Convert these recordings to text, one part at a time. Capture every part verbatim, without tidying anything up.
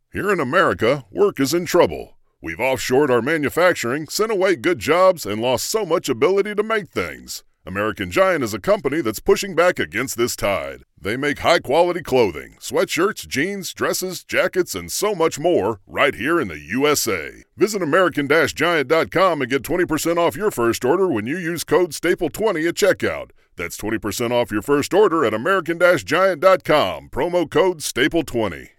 Here in America, work is in trouble. We've offshored our manufacturing, sent away good jobs, and lost so much ability to make things. American Giant is a company that's pushing back against this tide. They make high-quality clothing, sweatshirts, jeans, dresses, jackets, and so much more right here in the U S A. Visit American Giant dot com and get twenty percent off your first order when you use code staple twenty at checkout. That's twenty percent off your first order at American Giant dot com, promo code staple twenty.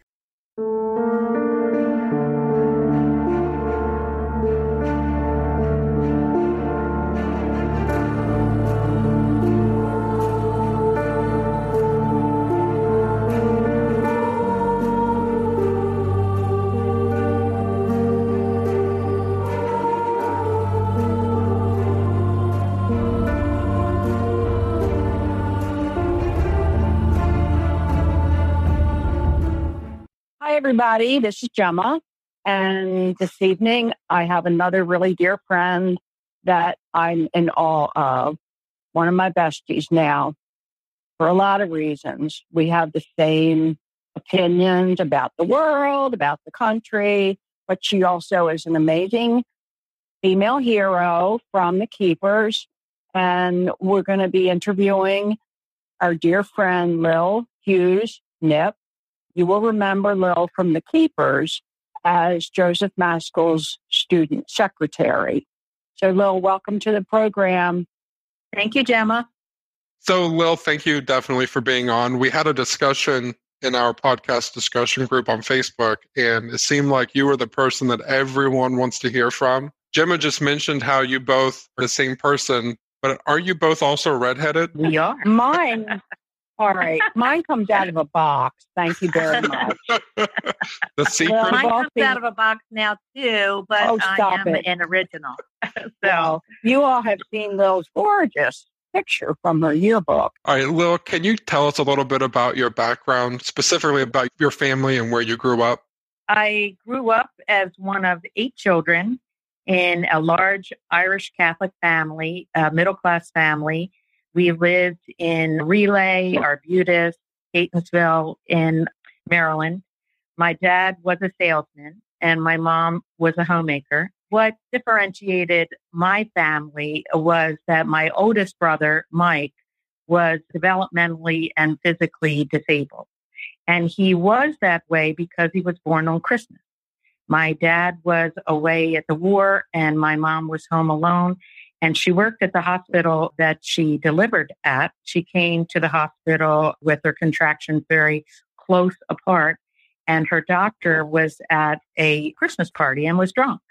Hi, everybody. This is Gemma. And this evening, I have another really dear friend that I'm in awe of. One of my besties now, for a lot of reasons. We have the same opinions about the world, about the country, but she also is an amazing female hero from the Keepers. And we're going to be interviewing our dear friend, Lil Hughes Nip. You will remember Lil from the Keepers as Joseph Maskell's student secretary. So, Lil, welcome to the program. Thank you, Gemma. So, Lil, thank you definitely for being on. We had a discussion in our podcast discussion group on Facebook, and it seemed like you were the person that everyone wants to hear from. Gemma just mentioned how you both are the same person, but are you both also redheaded? We are. Mine. All right. Mine comes out of a box. Thank you very much. The secret? Well, Mine comes been... out of a box now, too, but oh, I am it. an original. so well, you all have seen Lil's gorgeous picture from her yearbook. All right, Lil, can you tell us a little bit about your background, specifically about your family and where you grew up? I grew up as one of eight children in a large Irish Catholic family, a middle-class family. We lived in Relay, Arbutus, Catonsville in Maryland. My dad was a salesman and my mom was a homemaker. What differentiated my family was that my oldest brother, Mike, was developmentally and physically disabled. And he was that way because he was born on Christmas. My dad was away at the war and my mom was home alone. And she worked at the hospital that she delivered at. She came to the hospital with her contractions very close apart. And her doctor was at a Christmas party and was drunk.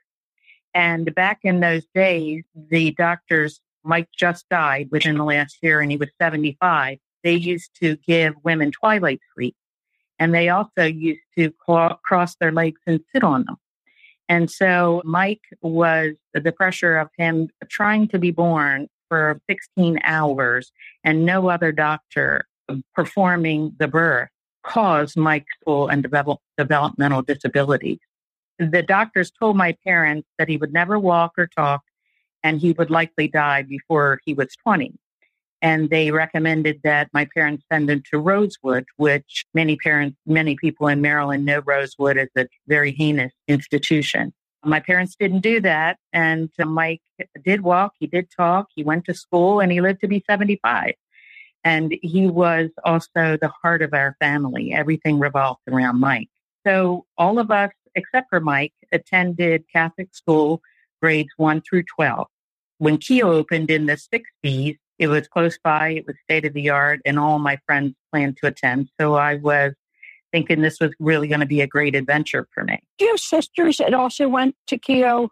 And back in those days, the doctors, Mike just died within the last year and he was seventy-five. They used to give women twilight sweets. And they also used to claw, cross their legs and sit on them. And so Mike was the pressure of him trying to be born for sixteen hours and no other doctor performing the birth caused Mike's full and develop, developmental disabilities. The doctors told my parents that he would never walk or talk and he would likely die before he was twenty. And they recommended that my parents send him to Rosewood, which many parents, many people in Maryland know Rosewood as a very heinous institution. My parents didn't do that. And Mike did walk, he did talk, he went to school, and he lived to be seventy-five. And he was also the heart of our family. Everything revolved around Mike. So all of us, except for Mike, attended Catholic school grades one through twelve. When Keogh opened in the sixties, it was close by, it was state of the art, and all my friends planned to attend. So I was thinking this was really going to be a great adventure for me. Do you have sisters that also went to Keogh?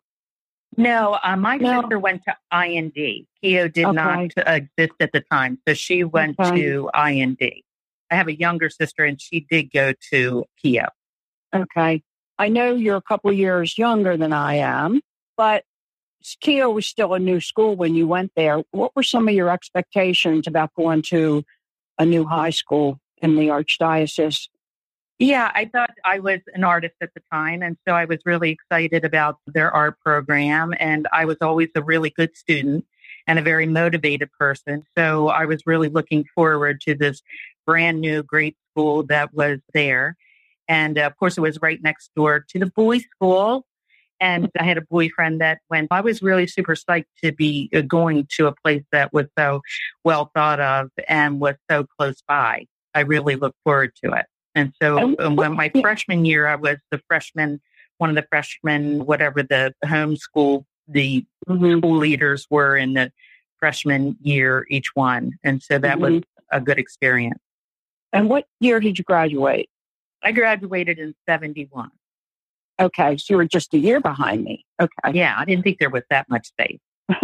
No, uh, my no. sister went to I N D. Keogh did okay. not exist at the time, so she went okay. to I N D. I have a younger sister, and she did go to Keogh. Okay. I know you're a couple years younger than I am, but Keogh was still a new school when you went there. What were some of your expectations about going to a new high school in the Archdiocese? Yeah, I thought I was an artist at the time, and so I was really excited about their art program, and I was always a really good student and a very motivated person. So I was really looking forward to this brand new great school that was there. And uh, of course, it was right next door to the boys' school. And I had a boyfriend that went, I was really super psyched to be uh, going to a place that was so well thought of and was so close by. I really looked forward to it. And so um, when my freshman year, I was the freshman, one of the freshmen, whatever the homeschool, the mm-hmm. school leaders were in the freshman year, each one. And so that mm-hmm. was a good experience. And what year did you graduate? I graduated in seventy-one. Okay, so you were just a year behind me. Okay. Yeah, I didn't think there was that much space.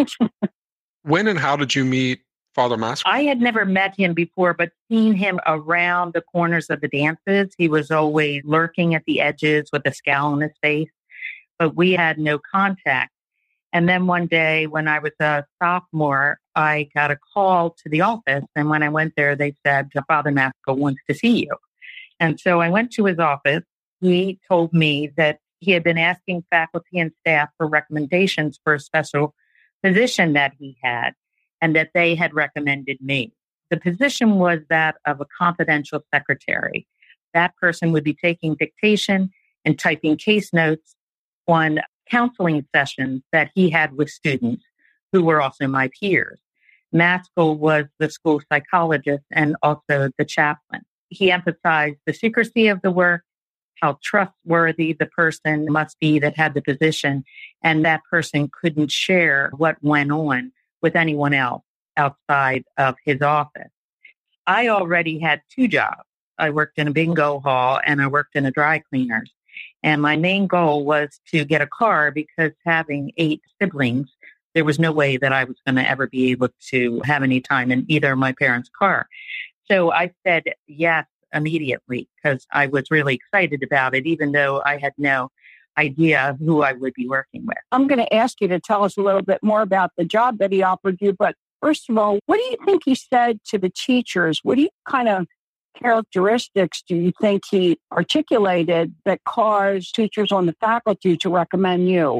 When and how did you meet Father Maskell? I had never met him before, but seen him around the corners of the dances. He was always lurking at the edges with a scowl on his face, but we had no contact. And then one day when I was a sophomore, I got a call to the office. And when I went there, they said, Father Maskell wants to see you. And so I went to his office. He told me that he had been asking faculty and staff for recommendations for a special position that he had, and that they had recommended me. The position was that of a confidential secretary. That person would be taking dictation and typing case notes on counseling sessions that he had with students who were also my peers. Maskell was the school psychologist and also the chaplain. He emphasized the secrecy of the work, how trustworthy the person must be that had the position, and that person couldn't share what went on with anyone else outside of his office. I already had two jobs. I worked in a bingo hall and I worked in a dry cleaners. And my main goal was to get a car because having eight siblings, there was no way that I was going to ever be able to have any time in either of my parents' car. So I said yes immediately because I was really excited about it, even though I had no idea who I would be working with. I'm going to ask you to tell us a little bit more about the job that he offered you. But first of all, what do you think he said to the teachers? What do you kind of characteristics do you think he articulated that caused teachers on the faculty to recommend you?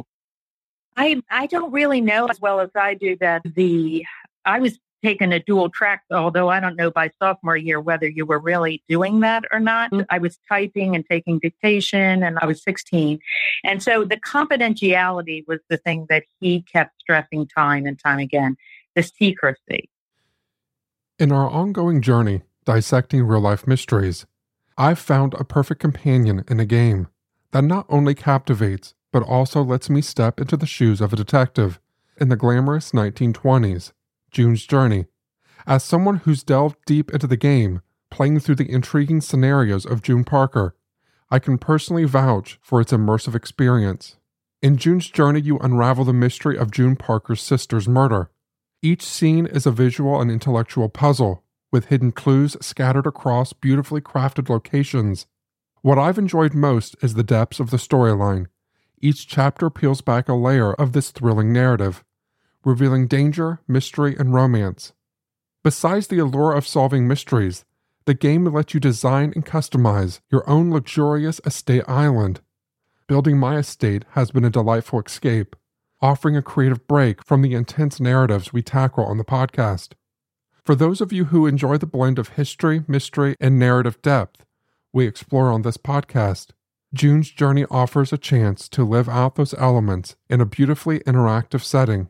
I I don't really know as well as I do that the I was taking a dual track, although I don't know by sophomore year whether you were really doing that or not. Mm-hmm. I was typing and taking dictation, and I was sixteen. And so the confidentiality was the thing that he kept stressing time and time again, the secrecy. In our ongoing journey, dissecting real-life mysteries, I've found a perfect companion in a game that not only captivates, but also lets me step into the shoes of a detective in the glamorous nineteen twenties. June's Journey. As someone who's delved deep into the game, playing through the intriguing scenarios of June Parker, I can personally vouch for its immersive experience. In June's Journey, you unravel the mystery of June Parker's sister's murder. Each scene is a visual and intellectual puzzle, with hidden clues scattered across beautifully crafted locations. What I've enjoyed most is the depths of the storyline. Each chapter peels back a layer of this thrilling narrative, revealing danger, mystery, and romance. Besides the allure of solving mysteries, the game lets you design and customize your own luxurious estate island. Building my estate has been a delightful escape, offering a creative break from the intense narratives we tackle on the podcast. For those of you who enjoy the blend of history, mystery, and narrative depth we explore on this podcast, June's Journey offers a chance to live out those elements in a beautifully interactive setting.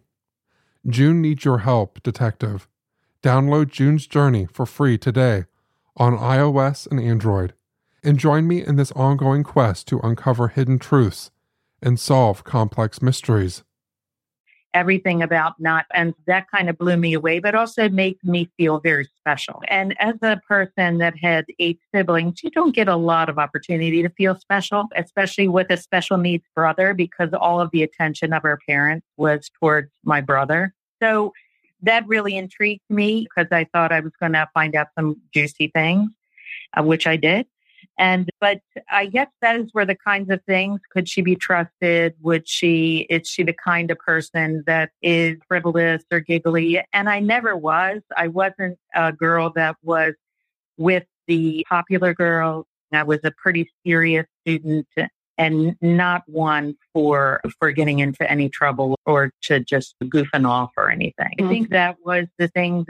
June needs your help, detective. Download June's Journey for free today on iOS and Android, and join me in this ongoing quest to uncover hidden truths and solve complex mysteries. Everything about not, and that kind of blew me away, but also made me feel very special. And as a person that had eight siblings, you don't get a lot of opportunity to feel special, especially with a special needs brother, because all of the attention of our parents was towards my brother. So that really intrigued me because I thought I was going to find out some juicy things, uh, which I did. And, but I guess that is where the kinds of things, could she be trusted? Would she, is she the kind of person that is frivolous or giggly? And I never was. I wasn't a girl that was with the popular girls. I was a pretty serious student and not one for, for getting into any trouble or to just goofing off or anything. Mm-hmm. I think that was the thing that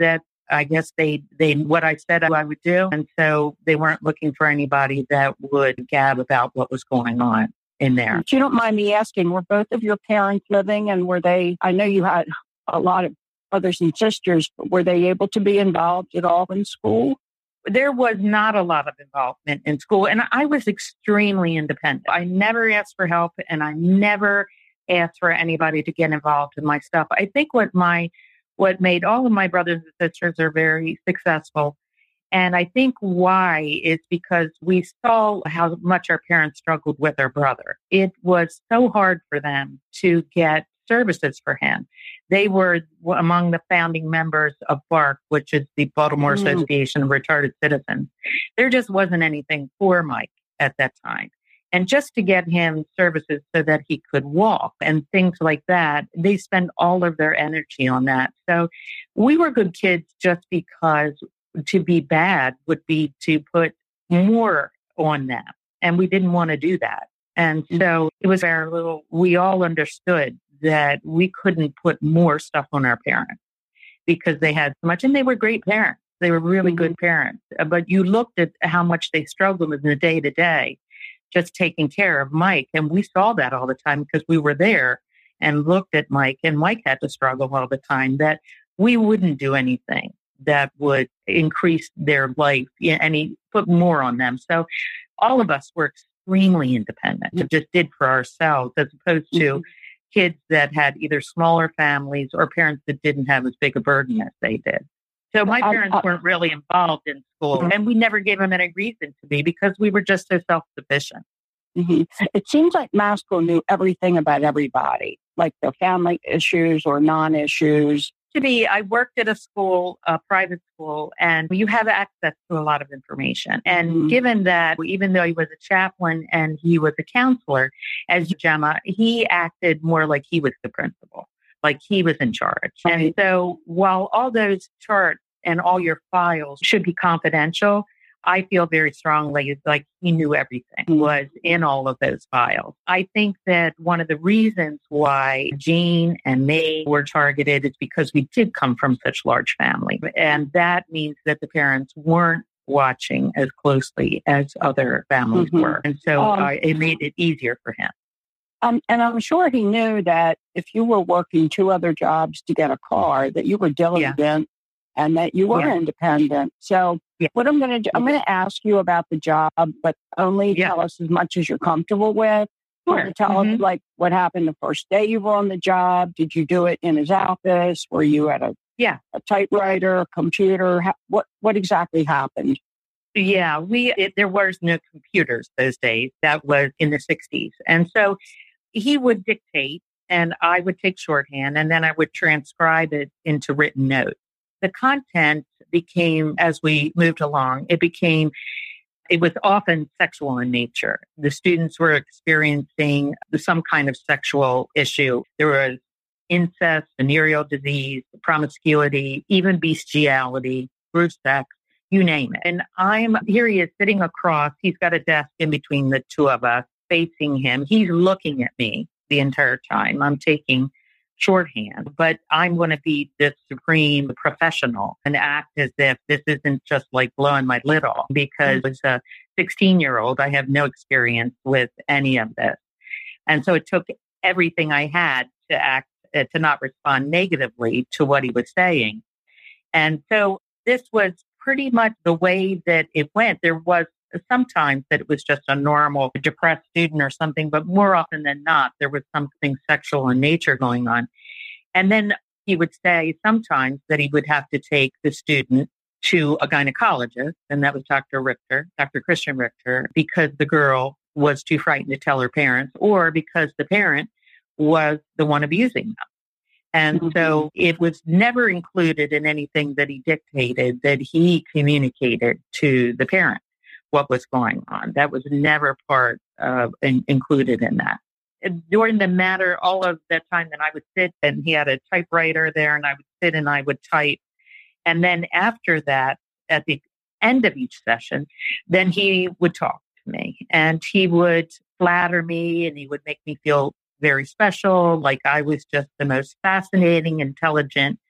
I guess they, they, what I said I would do. And so they weren't looking for anybody that would gab about what was going on in there. If you don't mind me asking, were both of your parents living, and were they, I know you had a lot of brothers and sisters, but were they able to be involved at all in school? There was not a lot of involvement in school, and I was extremely independent. I never asked for help, and I never asked for anybody to get involved in my stuff. I think what my what made all of my brothers and sisters are very successful, and I think why is because we saw how much our parents struggled with our brother. It was so hard for them to get services for him. They were among the founding members of BARC, which is the Baltimore mm. Association of Retarded Citizens. There just wasn't anything for Mike at that time. And just to get him services so that he could walk and things like that, they spend all of their energy on that. So we were good kids just because to be bad would be to put more on them. And we didn't want to do that. And so it was our little, we all understood that we couldn't put more stuff on our parents because they had so much, and they were great parents. They were really mm-hmm. good parents. But you looked at how much they struggled in the day to day, just taking care of Mike. And we saw that all the time because we were there and looked at Mike, and Mike had to struggle all the time, that we wouldn't do anything that would increase their life, and he put more on them. So all of us were extremely independent. We just did for ourselves, as opposed to mm-hmm. kids that had either smaller families or parents that didn't have as big a burden as they did. So my parents weren't really involved in school, mm-hmm. and we never gave them any reason to be because we were just so self-sufficient. Mm-hmm. It seems like Maskell knew everything about everybody, like their family issues or non-issues. To be, I worked at a school, a private school, and you have access to a lot of information. And mm-hmm. given that, even though he was a chaplain and he was a counselor, as Gemma, he acted more like he was the principal, like he was in charge. Right. And so while all those charts and all your files should be confidential, I feel very strongly like he knew everything was in all of those files. I think that one of the reasons why Jean and me were targeted is because we did come from such large family. And that means that the parents weren't watching as closely as other families mm-hmm. were. And so um, uh, it made it easier for him. Um, and I'm sure he knew that if you were working two other jobs to get a car, that you were diligent yeah. and that you were yeah. independent. So yeah. what I'm going to do, I'm going to ask you about the job, but only yeah. tell us as much as you're comfortable with. Sure. Tell mm-hmm. us like what happened the first day you were on the job. Did you do it in his office? Were you at a yeah a typewriter, a computer? How, what what exactly happened? Yeah, we it, there was no computers those days. That was in the sixties, and so he would dictate, and I would take shorthand, and then I would transcribe it into written notes. The content became, as we moved along, it became, it was often sexual in nature. The students were experiencing some kind of sexual issue. There was incest, venereal disease, promiscuity, even bestiality, group sex, you name it. And I'm, here he is sitting across, he's got a desk in between the two of us, facing him. He's looking at me the entire time. I'm taking shorthand, but I'm going to be the supreme professional and act as if this isn't just like blowing my lid off, because as a sixteen year old, I have no experience with any of this. And so it took everything I had to act, uh, to not respond negatively to what he was saying. And so this was pretty much the way that it went. There was sometimes that it was just a normal depressed student or something, but more often than not, there was something sexual in nature going on. And then he would say sometimes that he would have to take the student to a gynecologist, and that was Doctor Richter, Doctor Christian Richter, because the girl was too frightened to tell her parents, or because the parent was the one abusing them. And mm-hmm. so it was never included in anything that he dictated, that he communicated to the parent what was going on. That was never part of, in, included in that. During the matter, all of that time that I would sit, and he had a typewriter there, and I would sit and I would type. And then after that, at the end of each session, then he would talk to me, and he would flatter me, and he would make me feel very special, like I was just the most fascinating, intelligent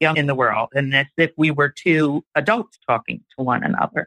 young in the world, and as if we were two adults talking to one another.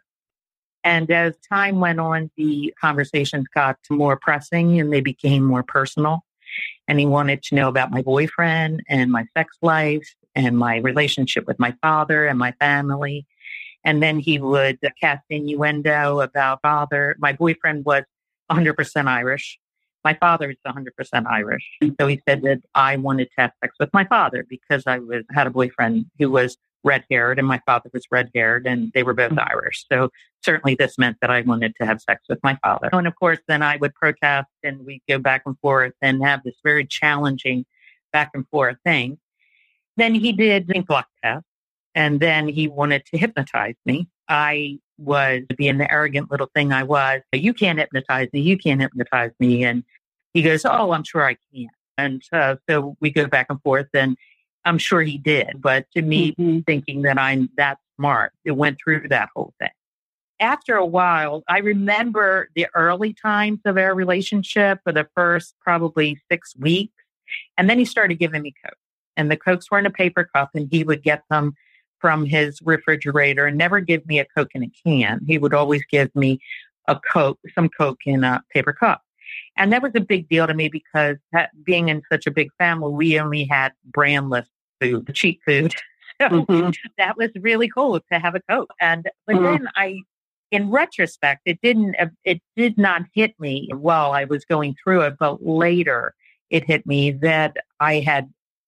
And as time went on, the conversations got more pressing and they became more personal. And he wanted to know about my boyfriend and my sex life and my relationship with my father and my family. And then he would cast innuendo about father. My boyfriend was one hundred percent Irish. My father is one hundred percent Irish. So he said that I wanted to have sex with my father because I was had a boyfriend who was red-haired and my father was red-haired and they were both mm-hmm. Irish. So certainly this meant that I wanted to have sex with my father. And of course, then I would protest and we'd go back and forth and have this very challenging back and forth thing. Then he did the blood test and then he wanted to hypnotize me. I was being the arrogant little thing I was. You can't hypnotize me. You can't hypnotize me. And he goes, oh, I'm sure I can. And uh, so we go back and forth and I'm sure he did. But to me, mm-hmm. thinking that I'm that smart, it went through that whole thing. After a while, I remember the early times of our relationship for the first probably six weeks. And then he started giving me Coke. And the Cokes were in a paper cup and he would get them from his refrigerator and never give me a Coke in a can. He would always give me a Coke, some Coke in a paper cup. And that was a big deal to me because that, being in such a big family, we only had brandless food, cheap food. So mm-hmm. that was really cool to have a Coke. And but mm-hmm. then I, in retrospect, it didn't, it did not hit me while I was going through it, but later it hit me that I had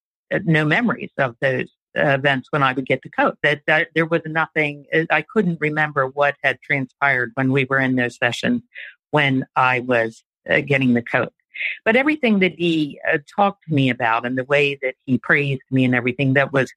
no memories of those events when I would get the Coke. That, that there was nothing, I couldn't remember what had transpired when we were in those sessions when I was uh, getting the Coke. But everything that he uh, talked to me about and the way that he praised me and everything, that was,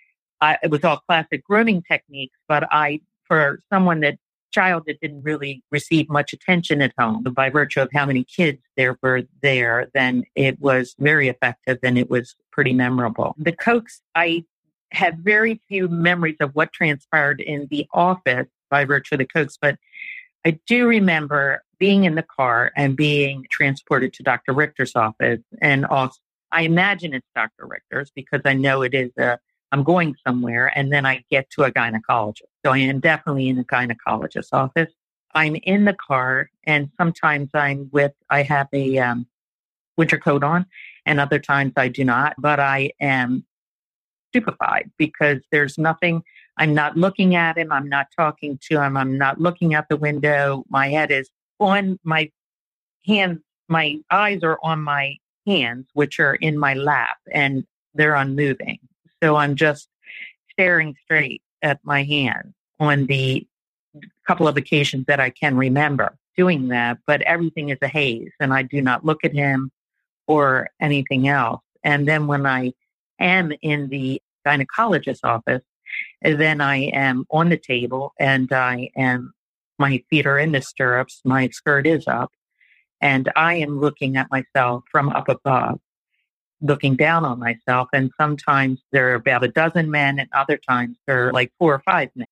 I, it was all classic grooming techniques. But I, for someone that child that didn't really receive much attention at home, by virtue of how many kids there were there, then it was very effective and it was pretty memorable. The Cokes, I have very few memories of what transpired in the office by virtue of the Cokes, but I do remember being in the car and being transported to Doctor Richter's office. And also, I imagine it's Doctor Richter's because I know it is a, I'm going somewhere and then I get to a gynecologist. So I am definitely in a gynecologist's office. I'm in the car and sometimes I'm with, I have a um, winter coat on and other times I do not, but I am stupefied because there's nothing, I'm not looking at him. I'm not talking to him. I'm not looking out the window. My head is on my hands. My eyes are on my hands, which are in my lap and they're unmoving. So I'm just staring straight at my hand on the couple of occasions that I can remember doing that, but everything is a haze and I do not look at him or anything else. And then when I am in the gynecologist's office, then I am on the table and I am, my feet are in the stirrups, my skirt is up, and I am looking at myself from up above, looking down on myself. And sometimes there are about a dozen men and other times there are like four or five men.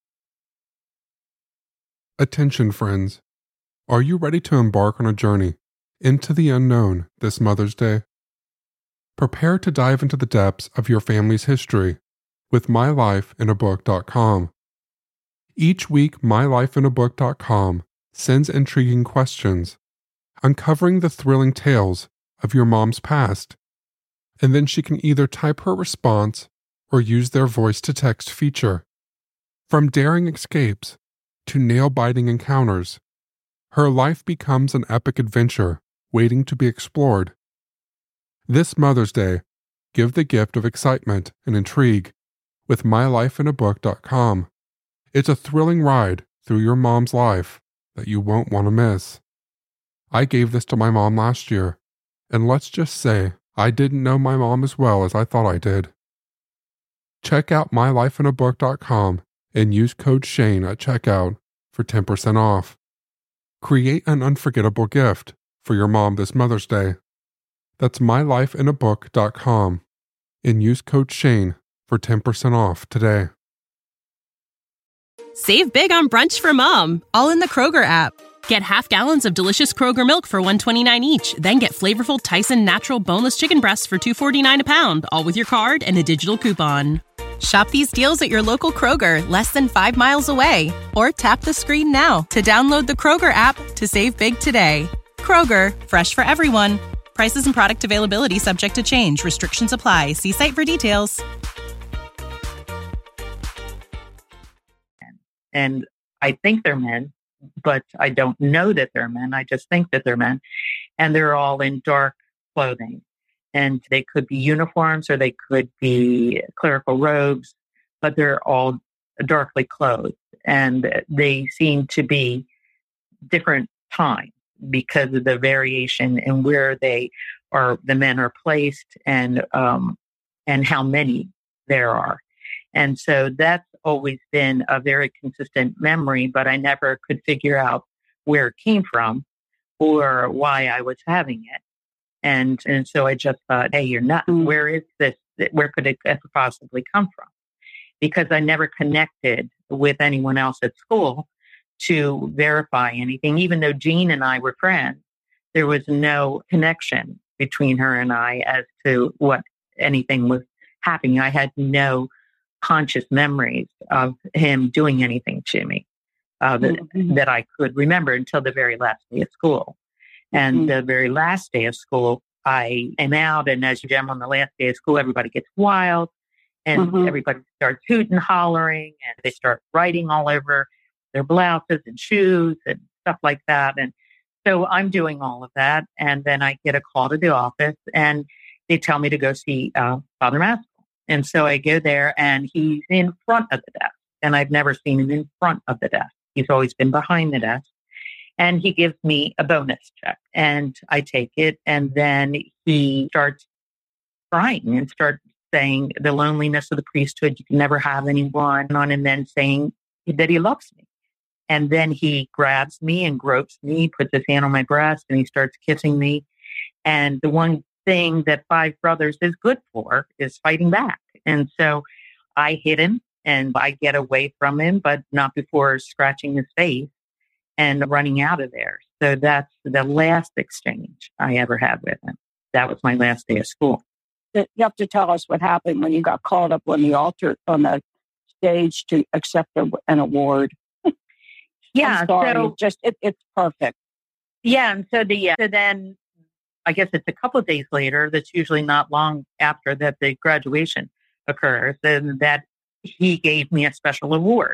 Attention, friends. Are you ready to embark on a journey into the unknown this Mother's Day? Prepare to dive into the depths of your family's history with my life in a book dot com. Each week, my life in a book dot com sends intriguing questions, uncovering the thrilling tales of your mom's past, and then she can either type her response or use their voice-to-text feature. From daring escapes to nail-biting encounters, her life becomes an epic adventure waiting to be explored. This Mother's Day, give the gift of excitement and intrigue with my life in a book dot com. It's a thrilling ride through your mom's life that you won't want to miss. I gave this to my mom last year, and let's just say I didn't know my mom as well as I thought I did. Check out my life in a book dot com and use code Shane at checkout for ten percent off. Create an unforgettable gift for your mom this Mother's Day. That's my life in a book dot com and use code Shane for ten percent off today. Save big on brunch for mom, all in the Kroger app. Get half gallons of delicious Kroger milk for one dollar and twenty-nine cents each. Then get flavorful Tyson natural boneless chicken breasts for two dollars and forty-nine cents a pound, all with your card and a digital coupon. Shop these deals at your local Kroger, less than five miles away. Or tap the screen now to download the Kroger app to save big today. Kroger, fresh for everyone. Prices and product availability subject to change. Restrictions apply. See site for details. And I think they're men, but I don't know that they're men. I just think that they're men. And they're all in dark clothing. And they could be uniforms or they could be clerical robes, but they're all darkly clothed. And they seem to be different times because of the variation in where they are, the men are placed and, um, and how many there are. And so that's always been a very consistent memory, but I never could figure out where it came from or why I was having it. And and so I just thought, hey, you're nuts. Mm. Where is this? Where could it possibly come from? Because I never connected with anyone else at school to verify anything. Even though Jean and I were friends, there was no connection between her and I as to what anything was happening. I had no conscious memories of him doing anything to me uh, that, mm-hmm. that I could remember until the very last day of school. And mm-hmm. the very last day of school, I am out. And as you know, on the last day of school, everybody gets wild and mm-hmm. everybody starts hooting, hollering, and they start writing all over their blouses and shoes and stuff like that. And so I'm doing all of that. And then I get a call to the office and they tell me to go see uh, Father Maskell. And so I go there and he's in front of the desk. And I've never seen him in front of the desk. He's always been behind the desk. And he gives me a bonus check and I take it. And then he starts crying and starts saying the loneliness of the priesthood. You can never have anyone on, and then saying that he loves me. And then he grabs me and gropes me, puts his hand on my breast, and he starts kissing me. And the one thing that Five Brothers is good for is fighting back. And so I hit him and I get away from him, but not before scratching his face and running out of there. So that's the last exchange I ever had with him. That was my last day of school. You have to tell us what happened when you got called up on the altar, on the stage to accept a, an award. Yeah, so just it, it's perfect. Yeah, and so the uh, so then I guess it's a couple of days later. That's usually not long after that the graduation occurs, and that he gave me a special award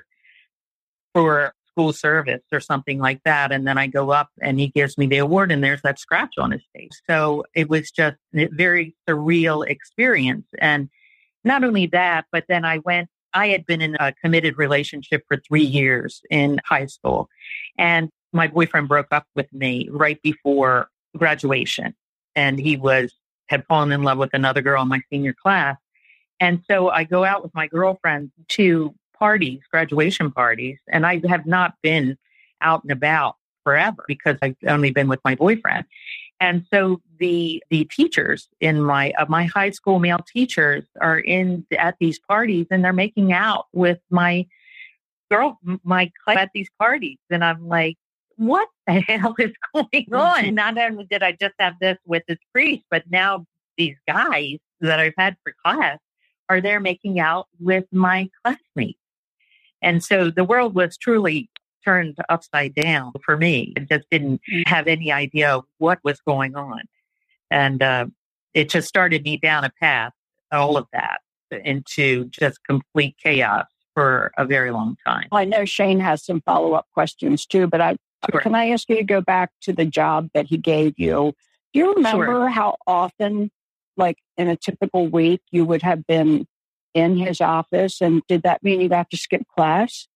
for school service or something like that. And then I go up and he gives me the award and there's that scratch on his face. So it was just a very surreal experience. And not only that, but then I went, I had been in a committed relationship for three years in high school. And my boyfriend broke up with me right before graduation. And he was, had fallen in love with another girl in my senior class. And so I go out with my girlfriend to parties, graduation parties, and I have not been out and about forever because I've only been with my boyfriend. And so the the teachers in my of my high school male teachers are in at these parties and they're making out with my girl, my class at these parties, and I'm like, what the hell is going on? Not only did I just have this with this priest, but now these guys that I've had for class are there making out with my classmates. And so the world was truly turned upside down for me. I just didn't have any idea what was going on. And uh, it just started me down a path, all of that, into just complete chaos for a very long time. I know Shane has some follow-up questions too, but I sure. Can I ask you to go back to the job that he gave you? Do you remember sure. how often, like in a typical week, you would have been in his office, and did that mean you got to skip class?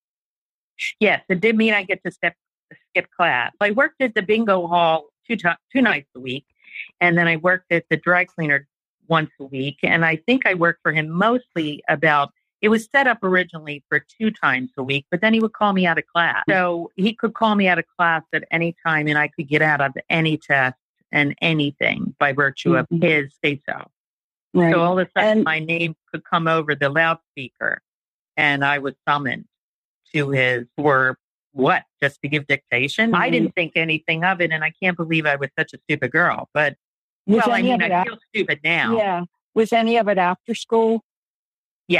Yes, it did mean I get to step, skip class. I worked at the bingo hall two to, two nights a week, and then I worked at the dry cleaner once a week, and I think I worked for him mostly about, it was set up originally for two times a week, but then he would call me out of class. So he could call me out of class at any time, and I could get out of any test and anything by virtue mm-hmm. of his say-so. Right. So all of a sudden, and my name could come over the loudspeaker, and I was summoned to his, for what? Just to give dictation? Mm-hmm. I didn't think anything of it, and I can't believe I was such a stupid girl. But, was well, I mean, I feel stupid now. Yeah. Was any of it after school? Yes.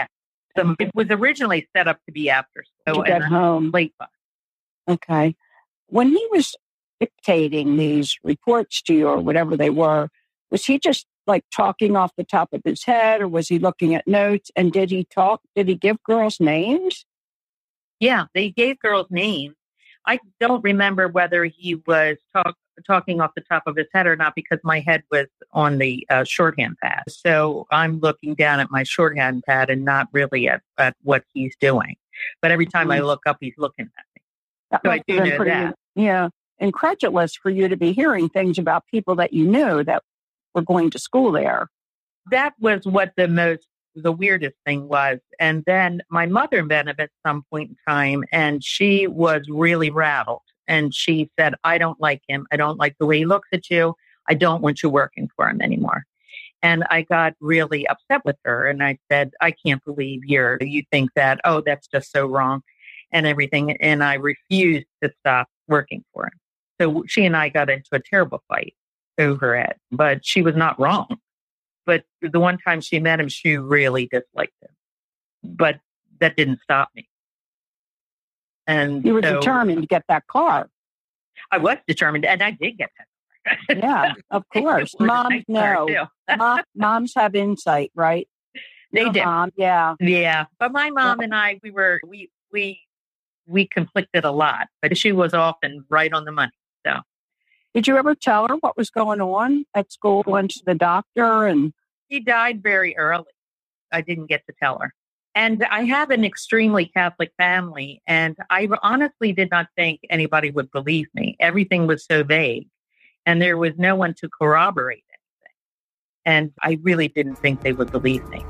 So it was originally set up to be after To school get and home. late bus. Okay. When he was dictating these reports to you or whatever they were, was he just like talking off the top of his head or was he looking at notes? And did he talk, did he give girls names? Yeah, they gave girls names. I don't remember whether he was talk, talking off the top of his head or not because my head was on the uh, shorthand pad. So I'm looking down at my shorthand pad and not really at, at what he's doing. But every time I look up, he's looking at me. That So I must do have been know pretty, that. yeah, incredulous for you to be hearing things about people that you knew that were going to school there. That was what the most, the weirdest thing was. And then my mother met him at some point in time and she was really rattled. And she said, I don't like him. I don't like the way he looks at you. I don't want you working for him anymore. And I got really upset with her. And I said, I can't believe you're, you think that, oh, that's just so wrong and everything. And I refused to stop working for him. So she and I got into a terrible fight over it, but she was not wrong. But the one time she met him, she really disliked him. But that didn't stop me. And You were so determined to get that car. I was determined, and I did get that. Yeah, of course. It was a Moms nice car, know. too. Mom, moms have insight, right? They Your did. Mom, yeah. Yeah, but my mom and I, we were we we we conflicted a lot, but she was often right on the money. So, Did you ever tell her what was going on at school? Went to the doctor and she died very early. I didn't get to tell her. And I have an extremely Catholic family, and I honestly did not think anybody would believe me. Everything was so vague, and there was no one to corroborate anything. And I really didn't think they would believe me.